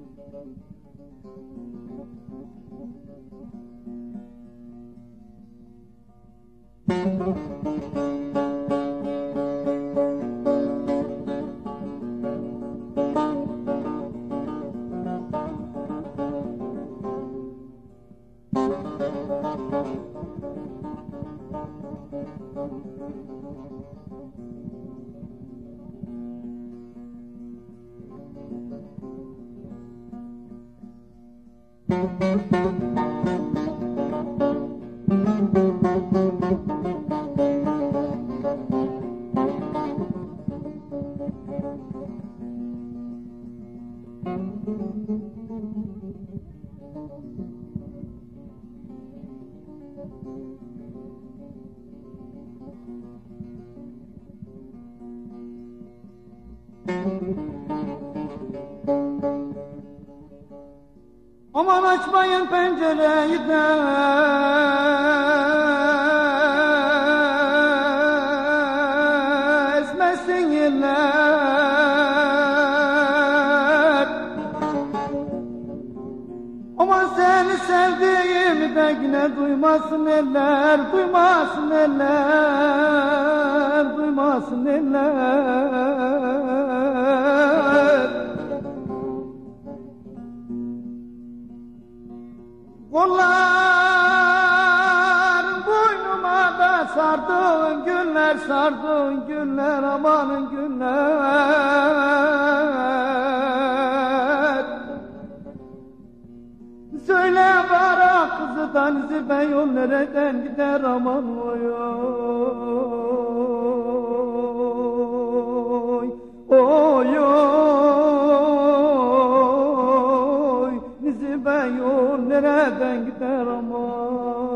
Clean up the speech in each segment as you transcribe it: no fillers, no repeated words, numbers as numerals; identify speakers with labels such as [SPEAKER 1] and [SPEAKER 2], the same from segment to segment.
[SPEAKER 1] Aman açmayın pencereyi de esmesin yıllar. Aman seni sevdiğimi de yine duymasın eller, duymasın eller, duymasın eller. Kollarım boynuma da sardığın günler, sardığın günler, amanın günler. Söyle bana kızıdan zirve yol nereden gider, aman oy oy, oy oy, zirve yol nereden gider, aman.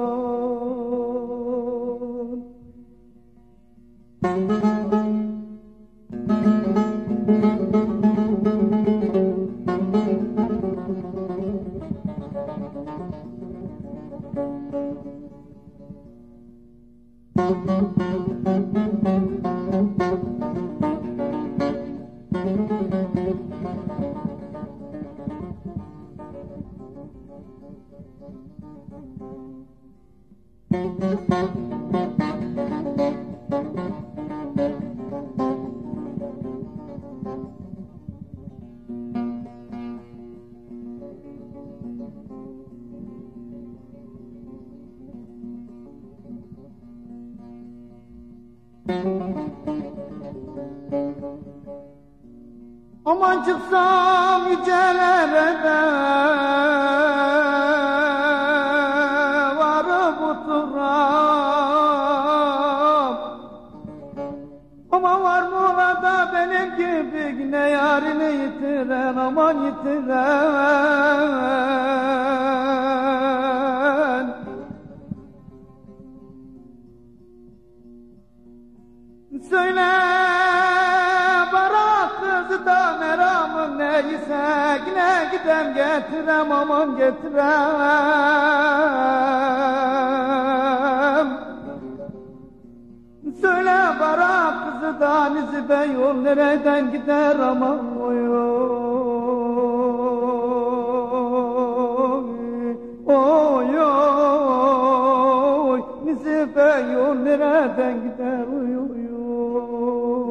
[SPEAKER 1] Aman çıksam yücelere de varıp oturam. Aman var mı orada benim gibi yine yarını yitiren, aman yitiren. Söyle da meramım neyse yine gidem getirem, aman getirem. Söyle bara kızı da nizibe yol nereden gider, aman oy oy, oy nizibe yol nereden gider, oy oy.